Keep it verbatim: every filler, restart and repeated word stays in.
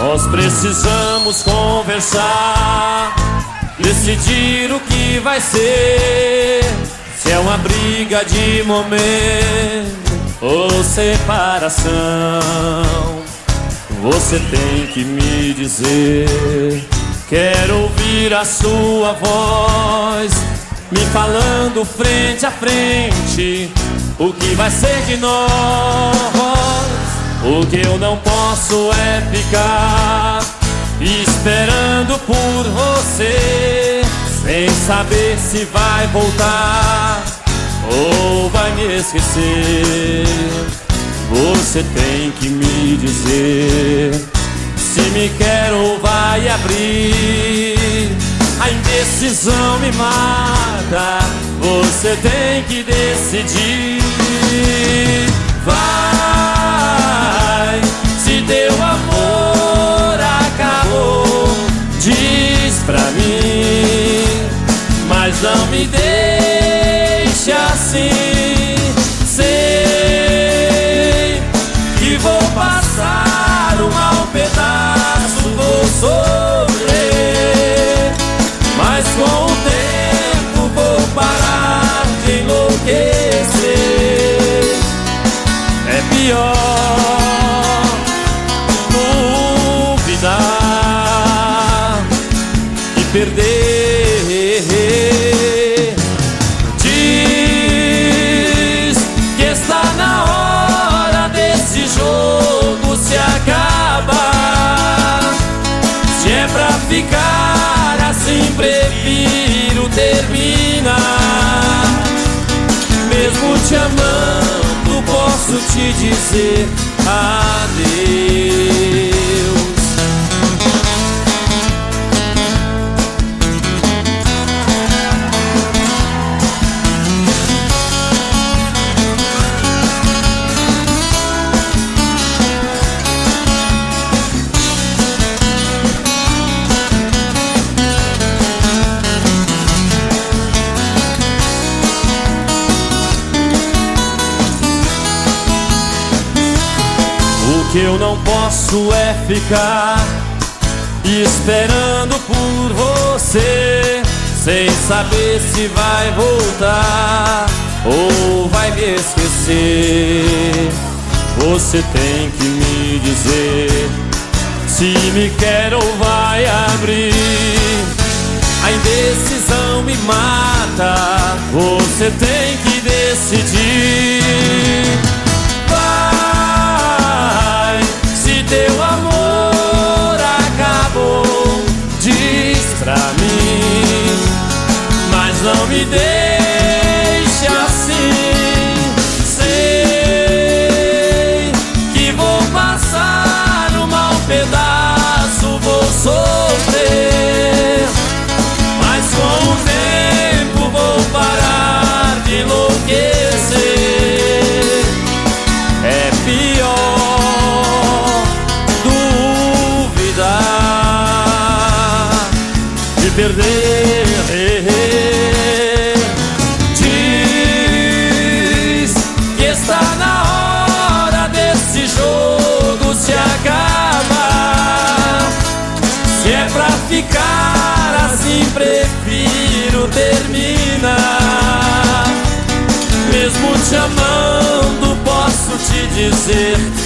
Nós precisamos conversar, decidir o que vai ser. Se é uma briga de momento ou separação, você tem que me dizer. Quero ouvir a sua voz me falando frente a frente o que vai ser de nós. O que eu não posso é ficar esperando por você, sem saber se vai voltar ou vai me esquecer. Você tem que me dizer se me quer ou vai abrir. A indecisão me mata, você tem que decidir. Vai, se teu amor acabou, diz pra mim, mas não me deixe assim. Sei que vou passar um mau pedaço, vou sofrer, mas com o tempo vou parar de enlouquecer. É pior duvidar e perder. Diz que está na hora desse jogo se acabar. Se é pra ficar assim, prefiro terminar. Mesmo te amando, posso te dizer adeus. O que eu não posso é ficar esperando por você, sem saber se vai voltar ou vai me esquecer. Você tem que me dizer se me quer ou vai abrir. A indecisão me mata, você tem que decidir. Teu amor acabou, diz pra mim, mas não me deixe assim. Sei que vou passar um mau pedaço, vou sofrer, mas com o tempo vou parar de enlouquecer. É pior perder. Diz que está na hora desse jogo se acabar. Se é pra ficar assim, prefiro terminar. Mesmo te amando, posso te dizer